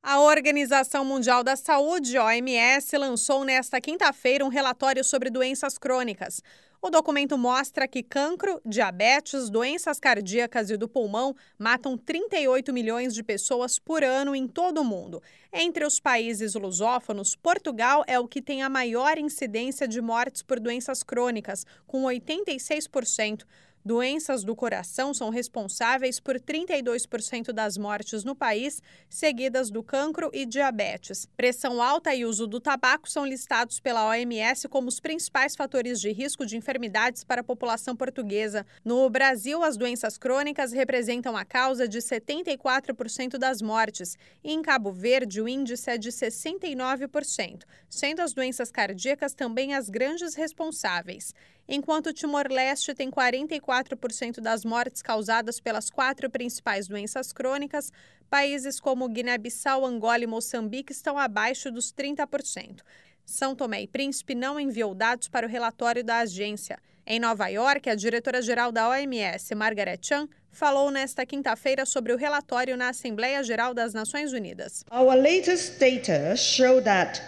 A Organização Mundial da Saúde, OMS, lançou nesta quinta-feira um relatório sobre doenças crônicas. O documento mostra que cancro, diabetes, doenças cardíacas e do pulmão matam 38 milhões de pessoas por ano em todo o mundo. Entre os países lusófonos, Portugal é o que tem a maior incidência de mortes por doenças crônicas, com 86%. Doenças do coração são responsáveis por 32% das mortes no país, seguidas do cancro e diabetes. Pressão alta e uso do tabaco são listados pela OMS como os principais fatores de risco de enfermidades para a população portuguesa. No Brasil, as doenças crônicas representam a causa de 74% das mortes, e em Cabo Verde o índice é de 69%, sendo as doenças cardíacas também as grandes responsáveis. Enquanto Timor-Leste tem 44% das mortes causadas pelas 4 principais doenças crônicas, países como Guiné-Bissau, Angola e Moçambique estão abaixo dos 30%. São Tomé e Príncipe não enviou dados para o relatório da agência. Em Nova York, a diretora-geral da OMS, Margaret Chan, falou nesta quinta-feira sobre o relatório na Assembleia Geral das Nações Unidas. Our latest data show that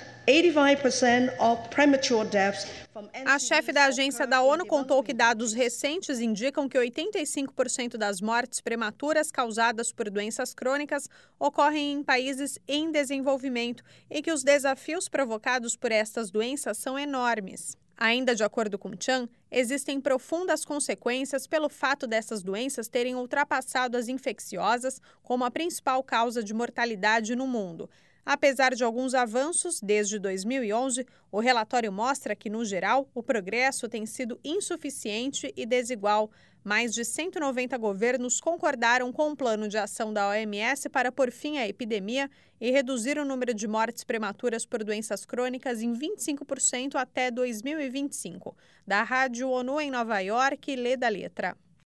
85% of premature deaths. A chefe da agência da ONU contou que dados recentes indicam que 85% das mortes prematuras causadas por doenças crônicas ocorrem em países em desenvolvimento e que os desafios provocados por estas doenças são enormes. Ainda de acordo com Chan, existem profundas consequências pelo fato dessas doenças terem ultrapassado as infecciosas como a principal causa de mortalidade no mundo. Apesar de alguns avanços desde 2011, o relatório mostra que, no geral, o progresso tem sido insuficiente e desigual. Mais de 190 governos concordaram com um plano de ação da OMS para pôr fim à epidemia e reduzir o número de mortes prematuras por doenças crônicas em 25% até 2025. Da Rádio ONU em Nova York, Lê da Letra.